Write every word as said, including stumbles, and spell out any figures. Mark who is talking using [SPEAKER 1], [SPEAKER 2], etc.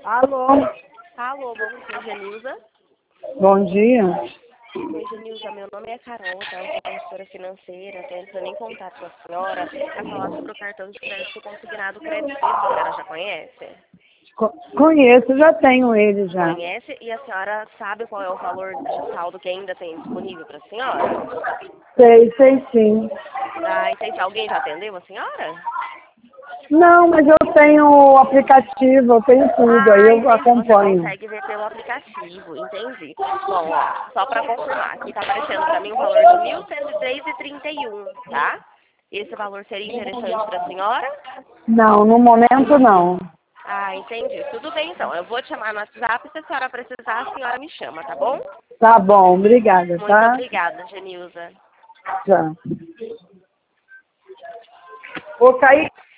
[SPEAKER 1] Alô?
[SPEAKER 2] Alô, bom dia, Genilza.
[SPEAKER 1] Bom dia.
[SPEAKER 2] Oi, Genilza, meu nome é Carol, tá? Eu sou consultora financeira, tô entrando em contato com a senhora para falar sobre o cartão de crédito consignado Crédito Suisse, a senhora já conhece?
[SPEAKER 1] Co- Conheço, já tenho ele já.
[SPEAKER 2] Conhece? E a senhora sabe qual é o valor de saldo que ainda tem disponível para a senhora?
[SPEAKER 1] Sei, sei sim.
[SPEAKER 2] Ah, entendi. Alguém já atendeu a senhora?
[SPEAKER 1] Não, mas eu tenho o aplicativo, eu tenho tudo, aí
[SPEAKER 2] Ah,
[SPEAKER 1] eu
[SPEAKER 2] entendi. Você
[SPEAKER 1] acompanho.
[SPEAKER 2] consegue ver pelo aplicativo, entendi. Bom, ó, só para confirmar, aqui tá aparecendo para mim um valor de mil cento e três e trinta e um, tá? Esse valor seria interessante para a senhora?
[SPEAKER 1] Não, no momento não.
[SPEAKER 2] Ah, entendi. Tudo bem, então. Eu vou te chamar no WhatsApp. Se a senhora precisar, a senhora me chama, tá bom?
[SPEAKER 1] Tá bom, obrigada,
[SPEAKER 2] Muito
[SPEAKER 1] tá?
[SPEAKER 2] obrigada, Genilza.
[SPEAKER 1] Tchau. Vou cair.